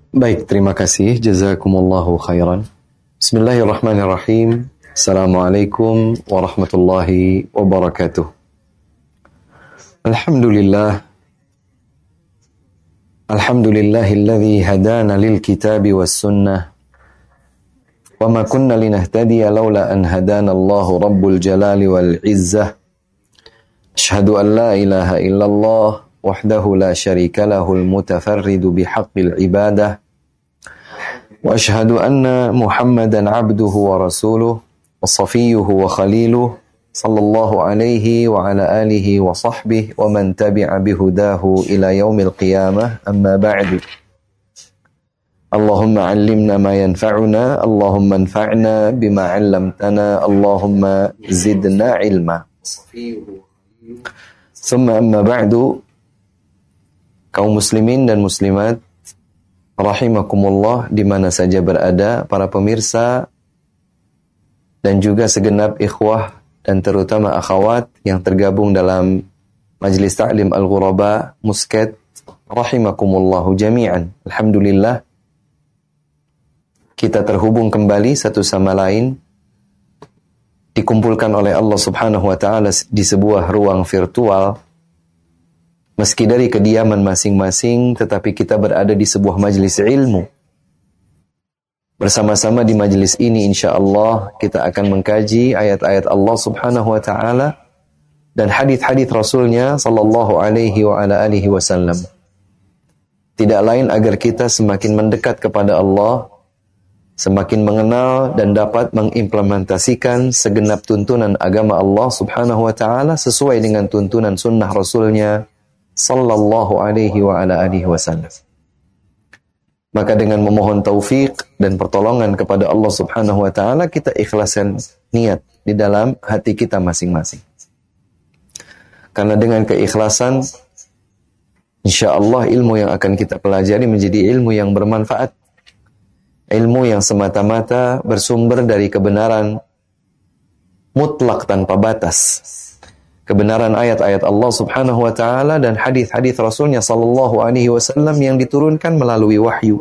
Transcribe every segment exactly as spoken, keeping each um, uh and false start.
Baik, terima kasih. Jazakumullahu khairan. Bismillahirrahmanirrahim. Assalamualaikum warahmatullahi wabarakatuh. Alhamdulillah. Alhamdulillahilladzi hadana lil kitabi was sunnah. Wa ma kunna linahtadiya laula an hadana Allahu rabbul jalali wal izzah. Asyhadu an la ilaha illallah wahdahu la syarika lahul mutafarridu bihaqqil ibadah. Wa asyhadu anna Muhammadan abduhu wa rasuluh wa safiyuhu wa khaliluh sallallahu alaihi wa ala alihi wa sahbihi wa man tabi'a bihudahu ila yaumil qiyamah amma ba'du. Allahumma 'allimna ma yanfa'una, Allahumma anfa'na bima 'allamtana, Allahumma zidna ilma. Summa amma ba'du. Kaum muslimin dan muslimat rahimakumullah di mana saja berada, para pemirsa dan juga segenap ikhwah dan terutama akhwat yang tergabung dalam Majlis Ta'lim Al-Ghuraba Musket, rahimakumullahu jami'an. Alhamdulillah kita terhubung kembali satu sama lain, dikumpulkan oleh Allah Subhanahu wa taala di sebuah ruang virtual. Meski dari kediaman masing-masing, tetapi kita berada di sebuah majelis ilmu. Bersama-sama di majelis ini, insya Allah, kita akan mengkaji ayat-ayat Allah Subhanahu wa ta'ala dan hadith-hadith Rasulnya Sallallahu alaihi wa ala alihi wasallam. Tidak lain agar kita semakin mendekat kepada Allah, semakin mengenal dan dapat mengimplementasikan segenap tuntunan agama Allah Subhanahu wa ta'ala sesuai dengan tuntunan sunnah Rasulnya Sallallahu alaihi wa ala alihi wasallam. Maka dengan memohon taufik dan pertolongan kepada Allah Subhanahu wa taala, kita ikhlaskan niat di dalam hati kita masing-masing. Karena dengan keikhlasan, insya Allah ilmu yang akan kita pelajari menjadi ilmu yang bermanfaat. Ilmu yang semata-mata bersumber dari kebenaran mutlak tanpa batas. Kebenaran ayat-ayat Allah Subhanahu wa taala dan hadis-hadis Rasulnya sallallahu alaihi wasallam yang diturunkan melalui wahyu.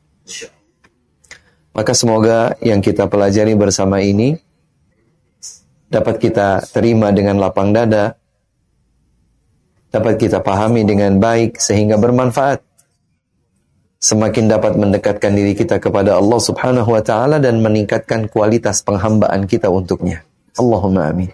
Maka semoga yang kita pelajari bersama ini dapat kita terima dengan lapang dada, dapat kita pahami dengan baik sehingga bermanfaat. Semakin dapat mendekatkan diri kita kepada Allah Subhanahu wa taala dan meningkatkan kualitas penghambaan kita untuknya. Allahumma amin.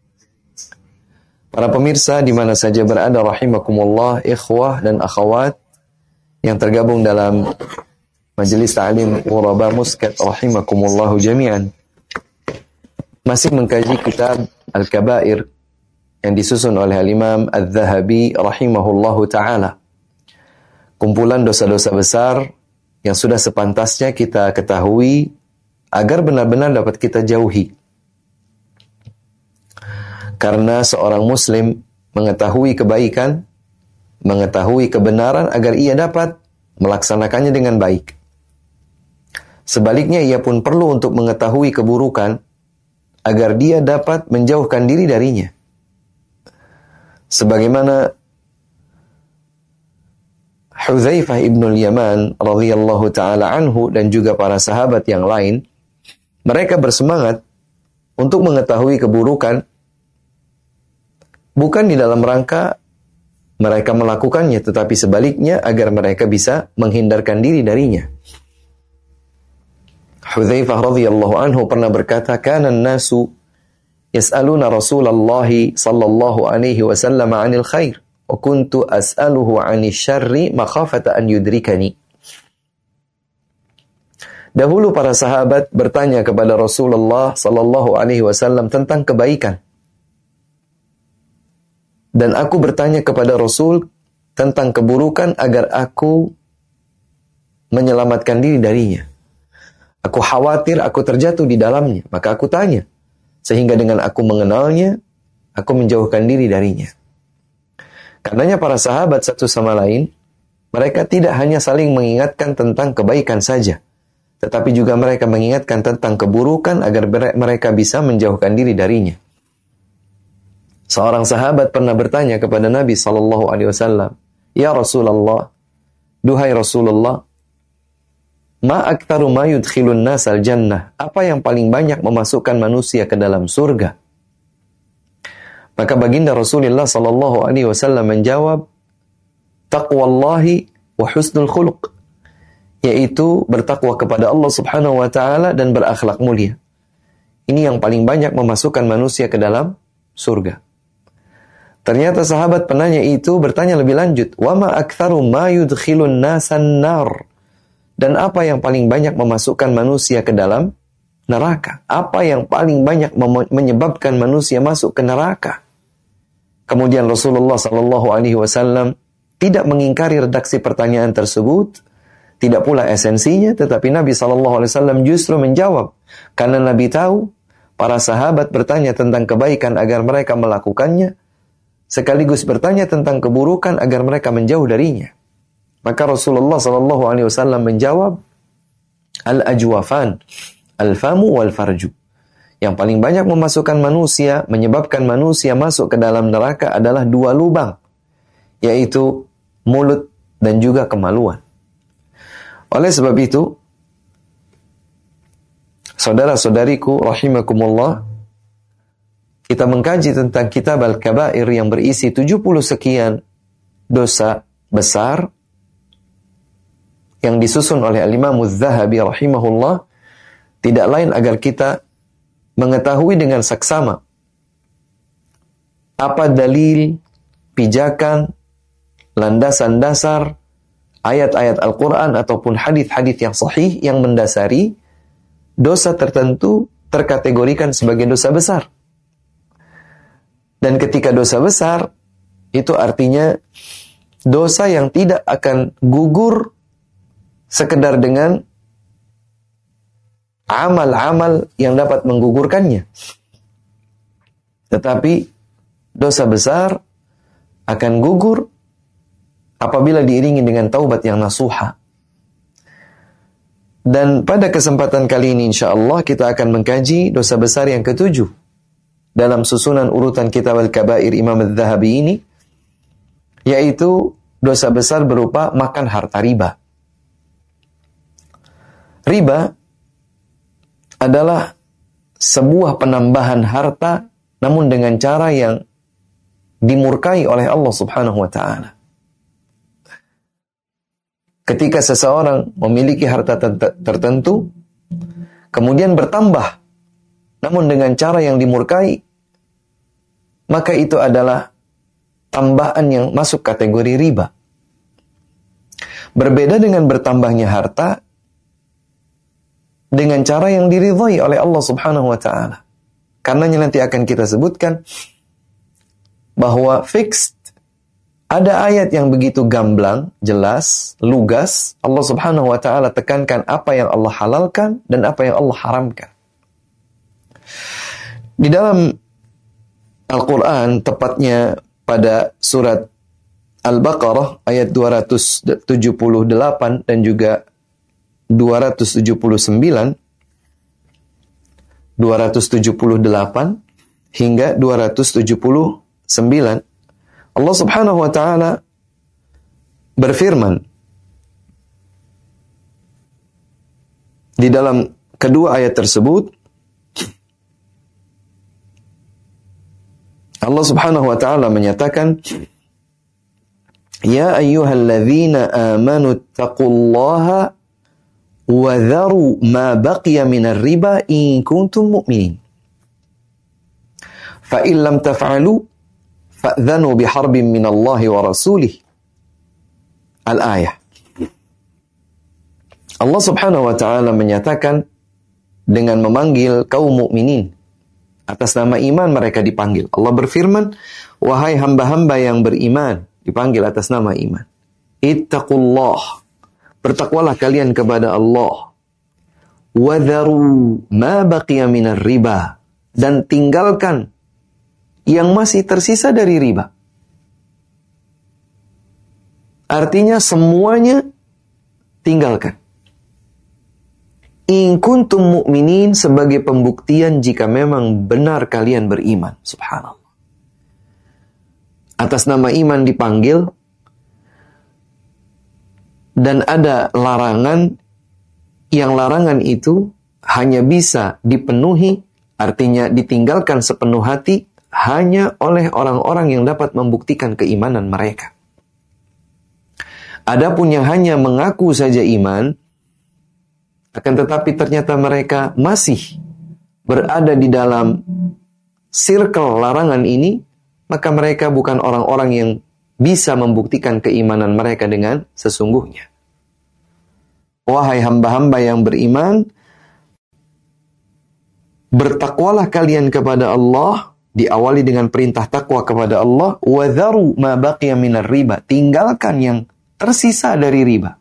Para pemirsa di mana saja berada rahimakumullah, ikhwah dan akhwat yang tergabung dalam Majelis Ta'lim Ghuraba Muskat rahimakumullahu jami'an. Masih mengkaji kitab Al-Kabair yang disusun oleh Al-Imam Al-Zahabi rahimahullahu ta'ala. Kumpulan dosa-dosa besar yang sudah sepantasnya kita ketahui agar benar-benar dapat kita jauhi. Karena seorang muslim mengetahui kebaikan, mengetahui kebenaran agar ia dapat melaksanakannya dengan baik. Sebaliknya ia pun perlu untuk mengetahui keburukan agar dia dapat menjauhkan diri darinya. Sebagaimana Hudzaifah ibnul Yaman radhiyallahu taala anhu dan juga para sahabat yang lain, mereka bersemangat untuk mengetahui keburukan bukan di dalam rangka mereka melakukannya, tetapi sebaliknya agar mereka bisa menghindarkan diri darinya. Hudzaifah radhiyallahu anhu pernah berkata, "Kana an-nasu yas'aluna Rasulullah sallallahu alaihi wasallam 'anil khair, wa kuntu as'aluhu 'anil syarri makhafata an yudrikani." Dahulu para sahabat bertanya kepada Rasulullah sallallahu alaihi wasallam tentang kebaikan. Dan aku bertanya kepada Rasul tentang keburukan agar aku menyelamatkan diri darinya. Aku khawatir aku terjatuh di dalamnya, maka aku tanya. Sehingga dengan aku mengenalnya, aku menjauhkan diri darinya. Karenanya para sahabat satu sama lain, mereka tidak hanya saling mengingatkan tentang kebaikan saja, tetapi juga mereka mengingatkan tentang keburukan agar mereka bisa menjauhkan diri darinya. Seorang sahabat pernah bertanya kepada Nabi sallallahu alaihi wasallam, "Ya Rasulullah, duhai Rasulullah, Ma aktsaru ma yudkhilun nasal jannah. Apa yang paling banyak memasukkan manusia ke dalam surga? Maka baginda Rasulullah sallallahu alaihi wasallam menjawab, taqwallahi wa husnul khuluq, yaitu bertakwa kepada Allah Subhanahu wa taala dan berakhlak mulia. Ini yang paling banyak memasukkan manusia ke dalam surga. Ternyata sahabat penanya itu bertanya lebih lanjut, wa ma aktsaru ma yudkhilun nasan nar. Dan apa yang paling banyak memasukkan manusia ke dalam neraka? Apa yang paling banyak menyebabkan manusia masuk ke neraka? Kemudian Rasulullah sallallahu alaihi wasallam tidak mengingkari redaksi pertanyaan tersebut, tidak pula esensinya, tetapi Nabi sallallahu alaihi wasallam justru menjawab, karena Nabi tahu para sahabat bertanya tentang kebaikan agar mereka melakukannya, sekaligus bertanya tentang keburukan agar mereka menjauh darinya. Maka Rasulullah sallallahu alaihi wasallam menjawab, al-ajwafan, al-famu wal farju. Yang paling banyak memasukkan manusia, menyebabkan manusia masuk ke dalam neraka adalah dua lubang, yaitu mulut dan juga kemaluan. Oleh sebab itu, saudara-saudariku rahimakumullah, kita mengkaji tentang kitab Al-Kabair yang berisi tujuh puluh sekian dosa besar yang disusun oleh Al-Imam Az-Zahabi rahimahullah, tidak lain agar kita mengetahui dengan saksama apa dalil, pijakan, landasan dasar ayat-ayat Al-Quran ataupun hadis-hadis yang sahih yang mendasari dosa tertentu terkategorikan sebagai dosa besar. Dan ketika dosa besar, itu artinya dosa yang tidak akan gugur sekedar dengan amal-amal yang dapat menggugurkannya. Tetapi dosa besar akan gugur apabila diiringi dengan taubat yang nasuha. Dan pada kesempatan kali ini insyaallah kita akan mengkaji dosa besar yang ketujuh dalam susunan urutan kitab Al-Kabair Imam Az-Zahabi ini, yaitu dosa besar berupa makan harta riba. Riba adalah sebuah penambahan harta namun dengan cara yang dimurkai oleh Allah Subhanahu wa taala. Ketika seseorang memiliki harta tertentu kemudian bertambah namun dengan cara yang dimurkai, maka itu adalah tambahan yang masuk kategori riba. Berbeda dengan bertambahnya harta dengan cara yang diridhai oleh Allah Subhanahu wa taala. Karenanya nanti akan kita sebutkan bahwa fixed, ada ayat yang begitu gamblang, jelas, lugas, Allah Subhanahu wa taala tekankan apa yang Allah halalkan dan apa yang Allah haramkan. Di dalam Al-Quran, tepatnya pada surat Al-Baqarah ayat dua ratus tujuh puluh delapan dan juga dua ratus tujuh puluh sembilan, dua ratus tujuh puluh delapan hingga dua ratus tujuh puluh sembilan, Allah Subhanahu wa taala berfirman di dalam kedua ayat tersebut, Allah Subhanahu wa taala menyatakan, ya ayyuhalladzina amanu taqullaha wa dharu ma baqiya minar riba in kuntum mu'minin. Fa in lam taf'alu fa'dhanu biharbin minallahi wa rasulih. Al-ayah. Allah Subhanahu wa taala menyatakan dengan memanggil kaum mukminin. Atas nama iman mereka dipanggil. Allah berfirman, wahai hamba-hamba yang beriman, dipanggil atas nama iman. Ittaqullah. Bertakwalah kalian kepada Allah. Wadharu ma baqiya minar riba. Dan tinggalkan yang masih tersisa dari riba. Artinya semuanya tinggalkan. In kuntum mu'minin, sebagai pembuktian jika memang benar kalian beriman. Subhanallah. Atas nama iman dipanggil, dan ada larangan yang larangan itu hanya bisa dipenuhi, artinya ditinggalkan sepenuh hati, hanya oleh orang-orang yang dapat membuktikan keimanan mereka. Adapun yang hanya mengaku saja iman, akan tetapi ternyata mereka masih berada di dalam circle larangan ini, maka mereka bukan orang-orang yang bisa membuktikan keimanan mereka dengan sesungguhnya. Wahai hamba-hamba yang beriman, bertakwalah kalian kepada Allah, diawali dengan perintah takwa kepada Allah, wa dharu ma baqiya minar riba, tinggalkan yang tersisa dari riba.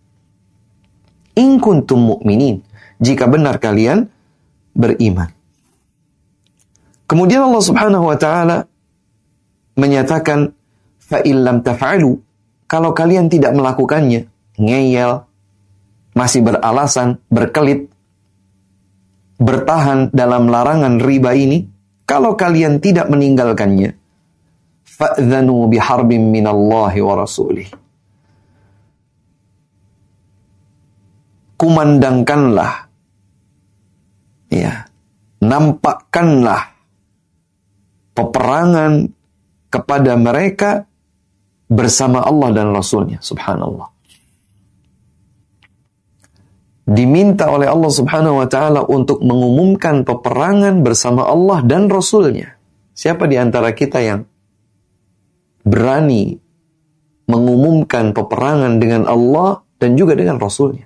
In kuntum mu'minin, jika benar kalian beriman. Kemudian Allah Subhanahu wa taala menyatakan, fa illam taf'alu, kalau kalian tidak melakukannya, ngeyel, masih beralasan, berkelit, bertahan dalam larangan riba ini, kalau kalian tidak meninggalkannya, fa'dhanu biharbin minallahi wa rasulih, kumandangkanlah, ya, nampakkanlah peperangan kepada mereka bersama Allah dan Rasulnya. Subhanallah. Diminta oleh Allah Subhanahu wa ta'ala untuk mengumumkan peperangan bersama Allah dan Rasulnya. Siapa di antara kita yang berani mengumumkan peperangan dengan Allah dan juga dengan Rasulnya?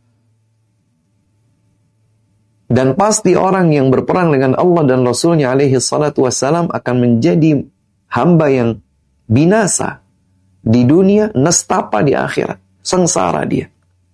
Dan pasti orang yang berperang dengan Allah dan Rasulnya alaihi salatu wassalam akan menjadi hamba yang binasa di dunia, nestapa di akhirat, sengsara dia.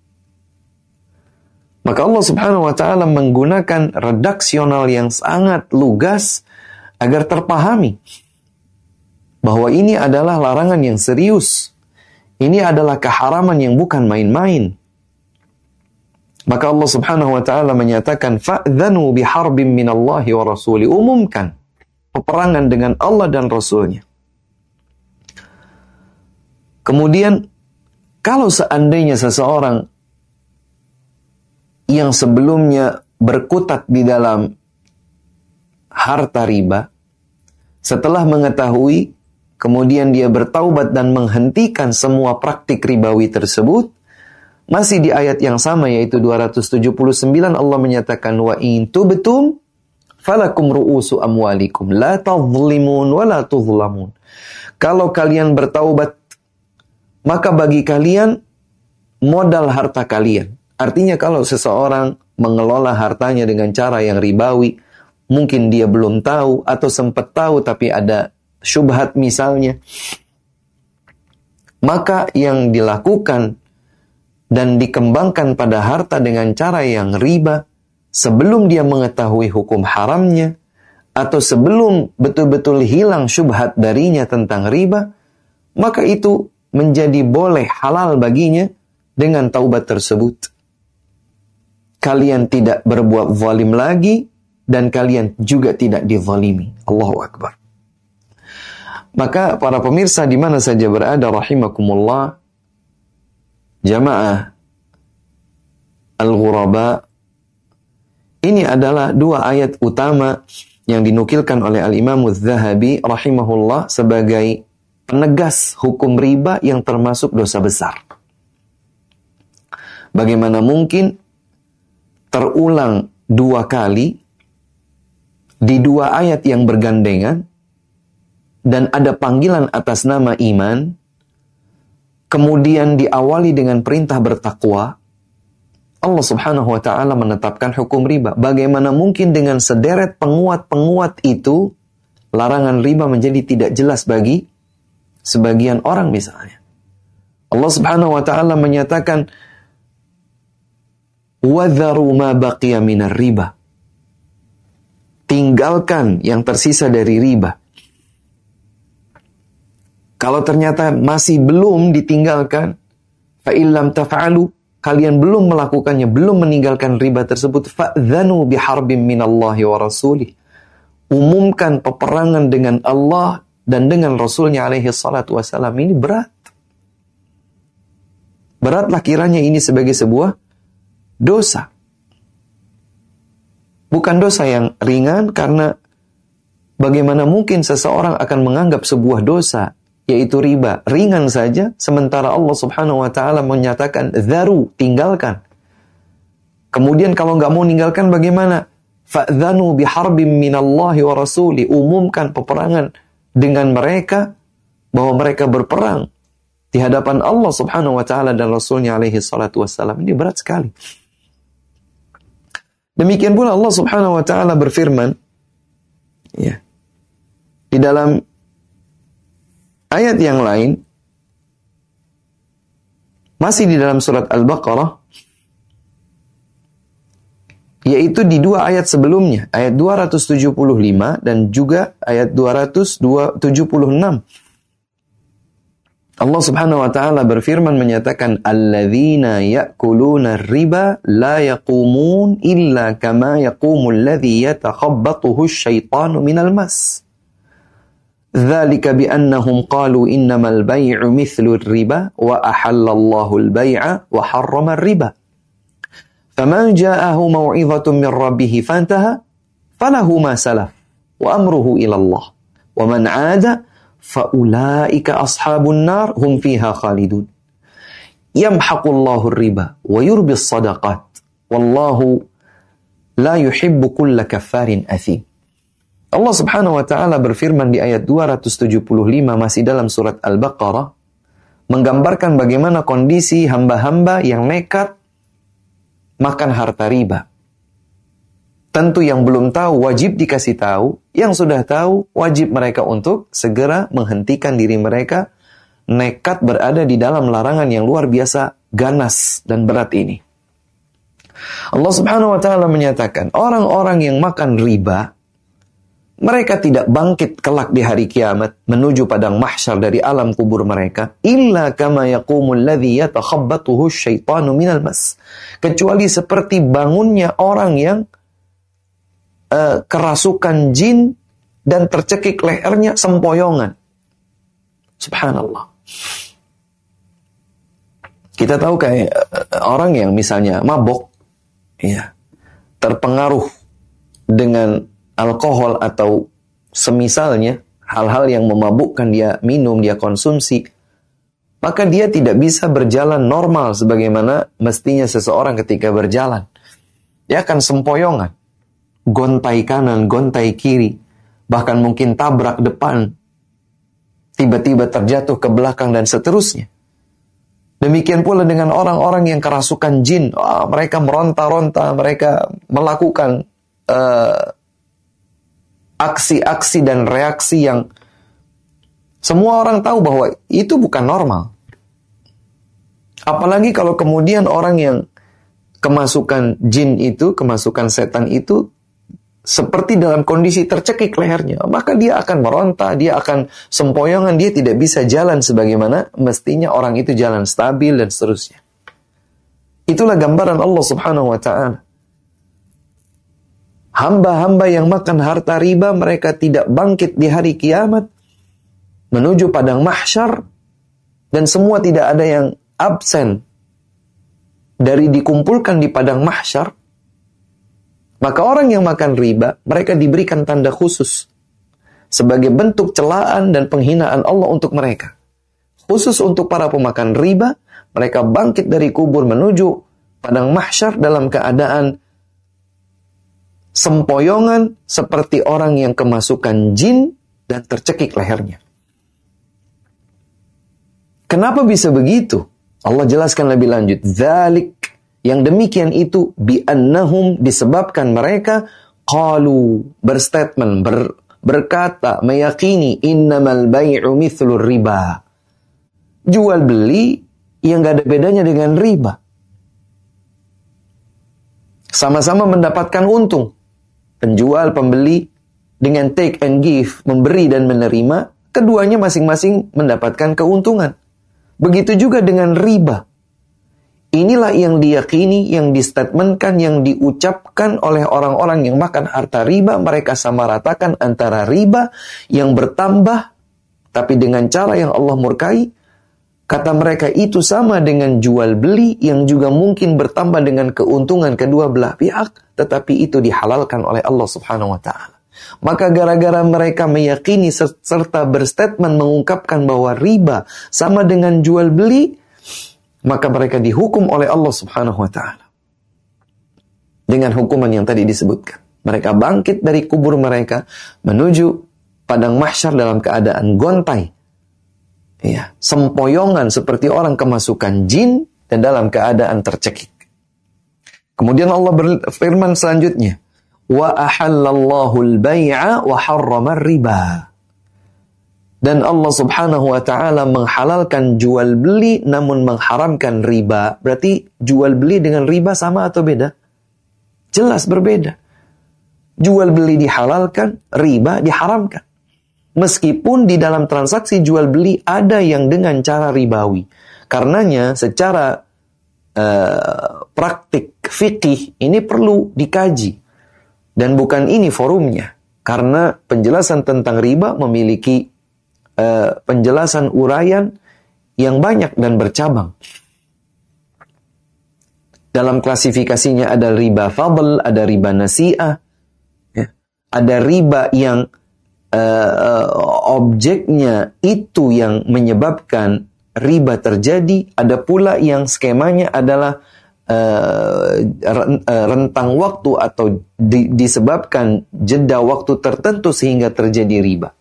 Maka Allah Subhanahu wa ta'ala menggunakan redaksional yang sangat lugas agar terpahami bahwa ini adalah larangan yang serius. Ini adalah keharaman yang bukan main-main. Maka Allah Subhanahu wa ta'ala menyatakan, fa'dhanu biharbin minallahi wa rasuli, umumkan peperangan dengan Allah dan Rasulnya. Kemudian, kalau seandainya seseorang yang sebelumnya berkutat di dalam harta riba, setelah mengetahui, kemudian dia bertaubat dan menghentikan semua praktik ribawi tersebut, masih di ayat yang sama yaitu dua ratus tujuh puluh sembilan Allah menyatakan, wa in tubtum falakum ru'usu amwalikum la tadhlimun wa la tudhlamun. Kalau kalian bertaubat, maka bagi kalian modal harta kalian. Artinya kalau seseorang mengelola hartanya dengan cara yang ribawi, mungkin dia belum tahu atau sempat tahu tapi ada syubhat misalnya, maka yang dilakukan dan dikembangkan pada harta dengan cara yang riba, sebelum dia mengetahui hukum haramnya, atau sebelum betul-betul hilang syubhat darinya tentang riba, maka itu menjadi boleh halal baginya dengan taubat tersebut. Kalian tidak berbuat zalim lagi, dan kalian juga tidak dizalimi. Allahu Akbar. Maka para pemirsa di mana saja berada rahimakumullah, jamaah Al-Ghuraba, ini adalah dua ayat utama yang dinukilkan oleh Al-Imam Az-Zahabi rahimahullah sebagai penegas hukum riba yang termasuk dosa besar. Bagaimana mungkin terulang dua kali di dua ayat yang bergandengan dan ada panggilan atas nama iman, kemudian diawali dengan perintah bertakwa. Allah Subhanahu wa ta'ala menetapkan hukum riba. Bagaimana mungkin dengan sederet penguat-penguat itu, larangan riba menjadi tidak jelas bagi sebagian orang misalnya. Allah Subhanahu wa ta'ala menyatakan, وَذَرُوا مَا بَقِيَ مِنَ الرِّبَى, tinggalkan yang tersisa dari riba. Kalau ternyata masih belum ditinggalkan, فَإِلَّمْ تَفْعَلُوا, kalian belum melakukannya, belum meninggalkan riba tersebut, fa'dhanu biharbin minallahi wa rasulih, umumkan peperangan dengan Allah dan dengan Rasulnya alaihi salatu wassalam. Ini berat. Beratlah kiranya ini sebagai sebuah dosa. Bukan dosa yang ringan, karena bagaimana mungkin seseorang akan menganggap sebuah dosa, yaitu riba, ringan saja, sementara Allah Subhanahu wa Ta'ala menyatakan dharu, tinggalkan. Kemudian kalau nggak mau meninggalkan bagaimana? Fa'dhanu biharbim minallahi wa rasuli, umumkan peperangan dengan mereka, bahwa mereka berperang di hadapan Allah Subhanahu wa Ta'ala dan Rasulnya alaihi salatu wassalam. Ini berat sekali. Demikian pula Allah Subhanahu wa Ta'ala berfirman, ya, di dalam ayat yang lain, masih di dalam surat Al-Baqarah, yaitu di dua ayat sebelumnya, ayat dua ratus tujuh puluh lima dan juga ayat dua ratus tujuh puluh enam. Allah Subhanahu wa Ta'ala berfirman menyatakan, alladzina ya'kuluna riba la yaqumun illa kama yaqumul ladzi yatakhabbathu asyaitanu minal mas. Dzalika bi annahum qalu innamal bai'u mithlu riba wa ahallallahu al-bai'a wa harrama riba. Faman ja'ahu mau'izatun min rabbih fantaha falahu ma salaf wa amruhu ila Allah. Wa man 'ada faulaika ashabun nar hum fiha khalidun. Yamhaqullahu riba wa yurbis sadaqat wallahu la yuhibbu kulla kaffarin athim. Allah Subhanahu wa Ta'ala berfirman di ayat dua ratus tujuh puluh lima masih dalam surat Al-Baqarah, menggambarkan bagaimana kondisi hamba-hamba yang nekat makan harta riba. Tentu yang belum tahu wajib dikasih tahu, yang sudah tahu wajib mereka untuk segera menghentikan diri mereka nekat berada di dalam larangan yang luar biasa ganas dan berat ini. Allah Subhanahu wa Ta'ala menyatakan, orang-orang yang makan riba, mereka tidak bangkit kelak di hari kiamat menuju padang mahsyar dari alam kubur mereka, illa kama yaqumul ladzi yatakhabbathu asyaitanu minal mas, kecuali seperti bangunnya orang yang Uh, kerasukan jin dan tercekik lehernya sempoyongan. Subhanallah. Kita tahu kayak uh, orang yang misalnya mabok, ya, terpengaruh dengan alkohol atau semisalnya, hal-hal yang memabukkan, dia minum, dia konsumsi, maka dia tidak bisa berjalan normal sebagaimana mestinya seseorang ketika berjalan. Dia akan sempoyongan. Gontai kanan, gontai kiri, bahkan mungkin tabrak depan, tiba-tiba terjatuh ke belakang dan seterusnya. Demikian pula dengan orang-orang yang kerasukan jin, oh, mereka meronta-ronta, mereka melakukan uh, aksi-aksi dan reaksi yang semua orang tahu bahwa itu bukan normal. Apalagi kalau kemudian orang yang kemasukan jin itu, kemasukan setan itu, seperti dalam kondisi tercekik lehernya, maka dia akan meronta, dia akan sempoyongan, dia tidak bisa jalan sebagaimana mestinya orang itu jalan stabil dan seterusnya. Itulah gambaran Allah Subhanahu wa Ta'ala. Hamba-hamba yang makan harta riba, mereka tidak bangkit di hari kiamat menuju padang mahsyar, dan semua tidak ada yang absen dari dikumpulkan di padang mahsyar. Maka orang yang makan riba, mereka diberikan tanda khusus sebagai bentuk celaan dan penghinaan Allah untuk mereka. Khusus untuk para pemakan riba, mereka bangkit dari kubur menuju padang mahsyar dalam keadaan sempoyongan seperti orang yang kemasukan jin dan tercekik lehernya. Kenapa bisa begitu? Allah jelaskan lebih lanjut. Dzalik, yang demikian itu, bi'annahum, disebabkan mereka qalu, berstatement, ber, berkata, meyakini, innamal bai'u mithlur riba. Jual beli yang gak ada bedanya dengan riba. Sama-sama mendapatkan untung. Penjual, pembeli, dengan take and give, memberi dan menerima, keduanya masing-masing mendapatkan keuntungan. Begitu juga dengan riba. Inilah yang diyakini, yang distatementkan, yang diucapkan oleh orang-orang yang makan harta riba. Mereka samaratakan antara riba yang bertambah, tapi dengan cara yang Allah murkai, Kata mereka itu sama dengan jual beli yang juga mungkin bertambah dengan keuntungan kedua belah pihak, tetapi itu dihalalkan oleh Allah Subhanahu wa taala. Maka gara-gara mereka meyakini serta berstatement mengungkapkan bahwa riba sama dengan jual beli, maka mereka dihukum oleh Allah Subhanahu wa taala dengan hukuman yang tadi disebutkan. Mereka bangkit dari kubur mereka menuju padang mahsyar dalam keadaan gontai. Ya, sempoyongan seperti orang kemasukan jin dan dalam keadaan tercekik. Kemudian Allah berfirman selanjutnya, wa ahallallahu al-bai'a wa harrama riba. Dan Allah Subhanahu wa taala menghalalkan jual beli namun mengharamkan riba. Berarti jual beli dengan riba sama atau beda? Jelas berbeda. Jual beli dihalalkan, riba diharamkan. Meskipun di dalam transaksi jual beli ada yang dengan cara ribawi. Karenanya secara uh, praktik fikih ini perlu dikaji. Dan bukan ini forumnya. Karena penjelasan tentang riba memiliki uh, penjelasan uraian yang banyak dan bercabang. Dalam klasifikasinya ada riba fadl, ada riba nasi'ah. Ya. Ada riba yang Uh, objeknya itu yang menyebabkan riba terjadi, ada pula yang skemanya adalah uh, rentang waktu atau di, disebabkan jeda waktu tertentu sehingga terjadi riba.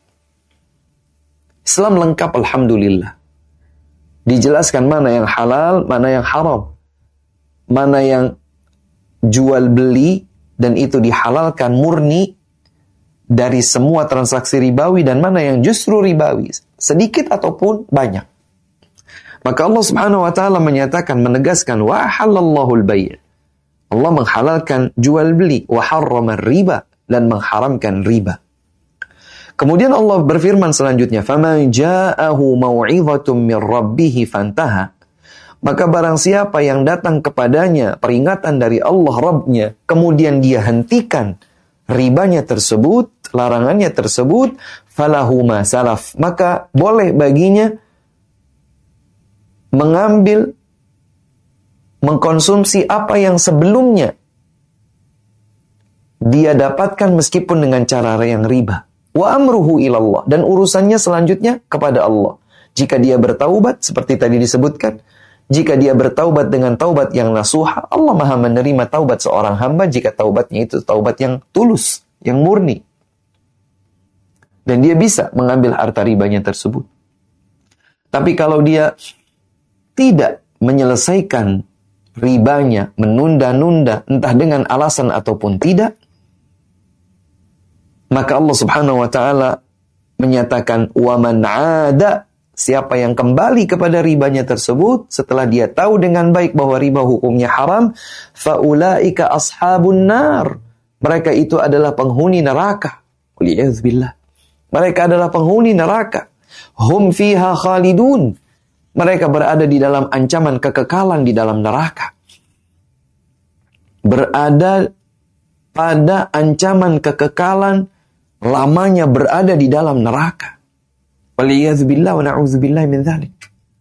Islam lengkap alhamdulillah. Dijelaskan mana yang halal, mana yang haram, mana yang jual beli dan itu dihalalkan murni dari semua transaksi ribawi dan mana yang justru ribawi, sedikit ataupun banyak. Maka Allah Subhanahu wa taala menyatakan, menegaskan wa halallahu al-bai'. Allah menghalalkan jual beli, wa harrama riba, dan mengharamkan riba. Kemudian Allah berfirman selanjutnya, faman ja'ahu mau'izatun min rabbih fantaha. Maka barang siapa yang datang kepadanya peringatan dari Allah Rabbnya, kemudian dia hentikan ribanya tersebut, larangannya tersebut, falahu ma salaf, maka boleh baginya mengambil, mengkonsumsi apa yang sebelumnya dia dapatkan meskipun dengan cara yang riba. Wa amruhu ilallah, dan urusannya selanjutnya kepada Allah. Jika dia bertaubat seperti tadi disebutkan, jika dia bertaubat dengan taubat yang nasuha, Allah Maha menerima taubat seorang hamba jika taubatnya itu taubat yang tulus, yang murni. Dan dia bisa mengambil harta ribanya tersebut. Tapi kalau dia tidak menyelesaikan ribanya, menunda-nunda, entah dengan alasan ataupun tidak, maka Allah Subhanahu wa taala menyatakan, wa man 'ada, siapa yang kembali kepada ribanya tersebut setelah dia tahu dengan baik bahwa riba hukumnya haram, faulaika ashabun nar, mereka itu adalah penghuni neraka. Waliyadzubillah. Mereka adalah penghuni neraka. Hum fiha khalidun. Mereka berada di dalam ancaman kekekalan di dalam neraka. Berada pada ancaman kekekalan, lamanya berada di dalam neraka. Waliyadzubillah wa na'udzubillah min dzalik.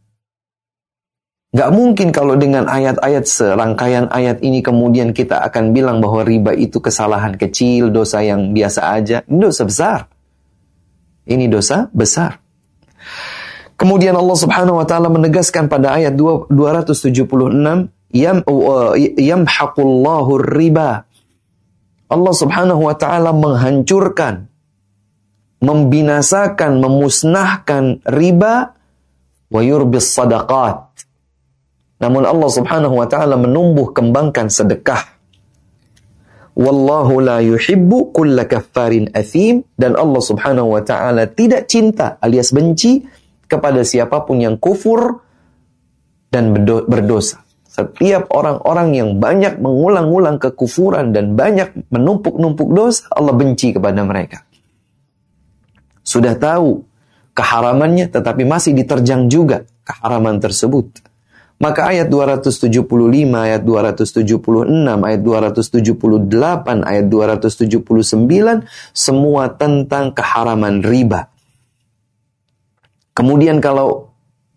Gak mungkin kalau dengan ayat-ayat serangkaian ayat ini kemudian kita akan bilang bahwa riba itu kesalahan kecil, dosa yang biasa aja. Ini dosa besar. Ini dosa besar. Kemudian Allah Subhanahu wa taala menegaskan pada ayat dua ratus tujuh puluh enam, Yam, uh, yamhaqullahu riba. Allah Subhanahu wa taala menghancurkan, membinasakan, memusnahkan riba, wa yurbis sadaqat. Namun Allah Subhanahu wa taala menumbuh kembangkan sedekah. Wallahu la yuhibbu kulla kaffarin athim, dan Allah Subhanahu wa taala tidak cinta alias benci kepada siapapun yang kufur dan berdosa. Setiap orang-orang yang banyak mengulang-ulang kekufuran dan banyak menumpuk-numpuk dosa, Allah benci kepada mereka. Sudah tahu keharamannya tetapi masih diterjang juga keharaman tersebut. Maka ayat dua ratus tujuh puluh lima, ayat dua ratus tujuh puluh enam, ayat dua ratus tujuh puluh delapan, ayat dua ratus tujuh puluh sembilan semua tentang keharaman riba. Kemudian kalau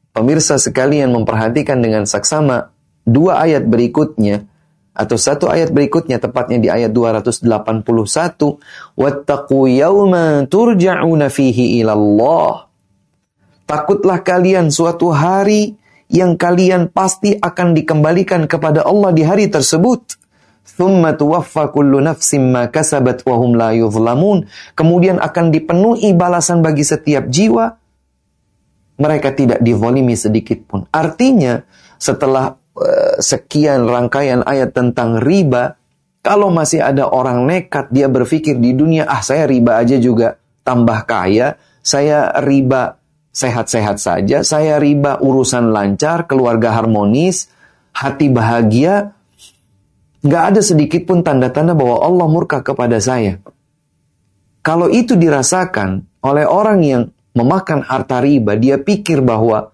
pemirsa sekalian memperhatikan dengan saksama dua ayat berikutnya, atau satu ayat berikutnya, tepatnya di ayat dua ratus delapan puluh satu, wattaqu yawman turja'una fihi ilallah. Takutlah kalian suatu hari yang kalian pasti akan dikembalikan kepada Allah di hari tersebut. Thumma tuwaffa kullu nafsin ma kasabat wa hum la yuzlamun. Kemudian akan dipenuhi balasan bagi setiap jiwa. Mereka tidak dizalimi sedikit pun. Artinya, setelah uh, sekian rangkaian ayat tentang riba, kalau masih ada orang nekat, dia berpikir di dunia, ah saya riba aja juga tambah kaya, saya riba sehat-sehat saja, saya riba urusan lancar, keluarga harmonis, hati bahagia, nggak ada sedikit pun tanda-tanda bahwa Allah murka kepada saya. Kalau itu dirasakan oleh orang yang memakan harta riba, dia pikir bahwa